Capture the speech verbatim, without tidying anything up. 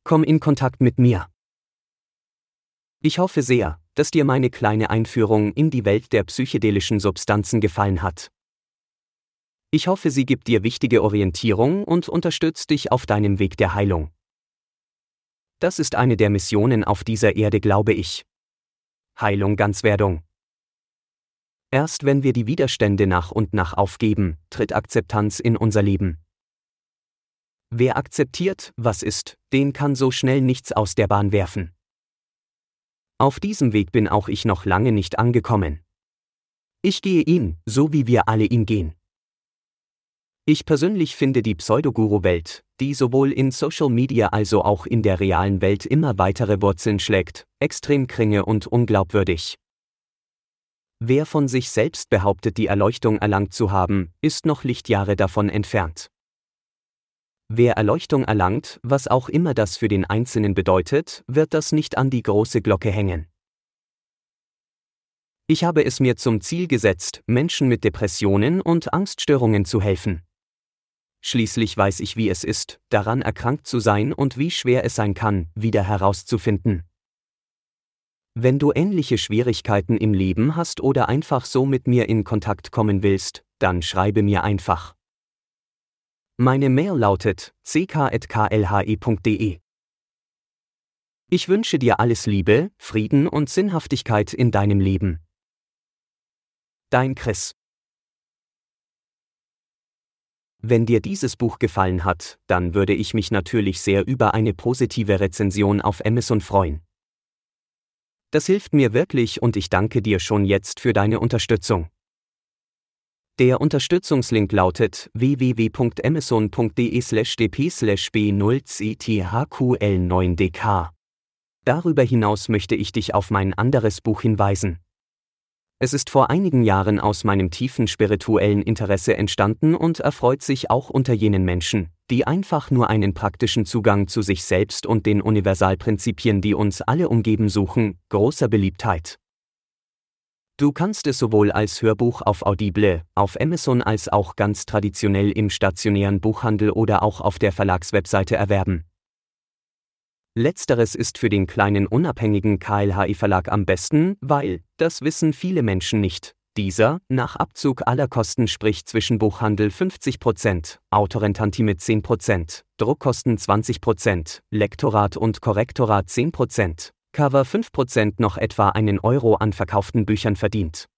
Komm in Kontakt mit mir. Ich hoffe sehr, dass dir meine kleine Einführung in die Welt der psychedelischen Substanzen gefallen hat. Ich hoffe, sie gibt dir wichtige Orientierung und unterstützt dich auf deinem Weg der Heilung. Das ist eine der Missionen auf dieser Erde, glaube ich. Heilung, Ganzwerdung. Erst wenn wir die Widerstände nach und nach aufgeben, tritt Akzeptanz in unser Leben. Wer akzeptiert, was ist, den kann so schnell nichts aus der Bahn werfen. Auf diesem Weg bin auch ich noch lange nicht angekommen. Ich gehe ihn, so wie wir alle ihn gehen. Ich persönlich finde die Pseudoguru-Welt, die sowohl in Social Media als auch in der realen Welt immer weitere Wurzeln schlägt, extrem kringe und unglaubwürdig. Wer von sich selbst behauptet, die Erleuchtung erlangt zu haben, ist noch Lichtjahre davon entfernt. Wer Erleuchtung erlangt, was auch immer das für den Einzelnen bedeutet, wird das nicht an die große Glocke hängen. Ich habe es mir zum Ziel gesetzt, Menschen mit Depressionen und Angststörungen zu helfen. Schließlich weiß ich, wie es ist, daran erkrankt zu sein und wie schwer es sein kann, wieder herauszufinden. Wenn du ähnliche Schwierigkeiten im Leben hast oder einfach so mit mir in Kontakt kommen willst, dann schreibe mir einfach. Meine Mail lautet c k at k l h e punkt d e. Ich wünsche dir alles Liebe, Frieden und Sinnhaftigkeit in deinem Leben. Dein Chris. Wenn dir dieses Buch gefallen hat, dann würde ich mich natürlich sehr über eine positive Rezension auf Amazon freuen. Das hilft mir wirklich und ich danke dir schon jetzt für deine Unterstützung. Der Unterstützungslink lautet w w w punkt amazon punkt d e slash d p slash b null c t h q l neun d k. Darüber hinaus möchte ich dich auf mein anderes Buch hinweisen. Es ist vor einigen Jahren aus meinem tiefen spirituellen Interesse entstanden und erfreut sich auch unter jenen Menschen, die einfach nur einen praktischen Zugang zu sich selbst und den Universalprinzipien, die uns alle umgeben, suchen, großer Beliebtheit. Du kannst es sowohl als Hörbuch auf Audible, auf Amazon als auch ganz traditionell im stationären Buchhandel oder auch auf der Verlagswebseite erwerben. Letzteres ist für den kleinen unabhängigen K L H E-Verlag am besten, weil, das wissen viele Menschen nicht, dieser, nach Abzug aller Kosten, sprich zwischen Buchhandel fünfzig Prozent, Autorentantime zehn Prozent, Druckkosten zwanzig Prozent, Lektorat und Korrektorat zehn Prozent, Cover fünf Prozent noch etwa einen Euro an verkauften Büchern verdient.